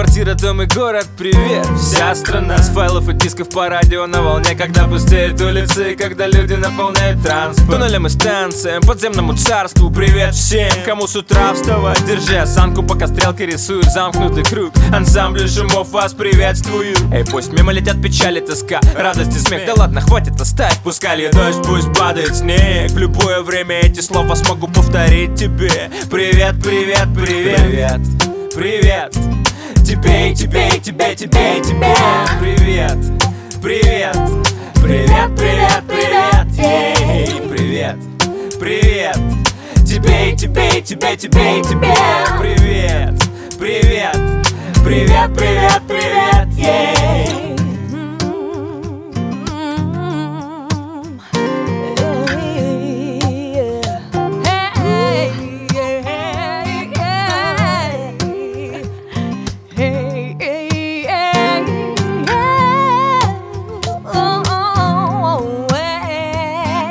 Квартира, дом и город, привет. Вся страна с файлов и дисков по радио на волне, когда пустеют улицы, когда люди наполняют транспорт. Туннелям и станциям, подземному царству, привет всем, кому с утра вставать. Держи осанку, пока стрелки рисуют замкнутый круг. Ансамбль шумов вас приветствую. Эй, пусть мимо летят печали, тоска, радость и смех. Да ладно, хватит, оставь, пускай льет дождь, пусть падает снег. В любое время эти слова смогу повторить тебе. Привет, привет, привет, привет, привет. Тебе, тебе, тебе, тебе, тебе. Привет, привет, привет, привет, привет. Ей, привет, привет. Тебе, тебе, тебе, тебе, тебе. Привет, привет, привет, привет, привет. Ей.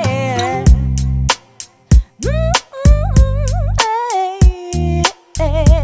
Hey.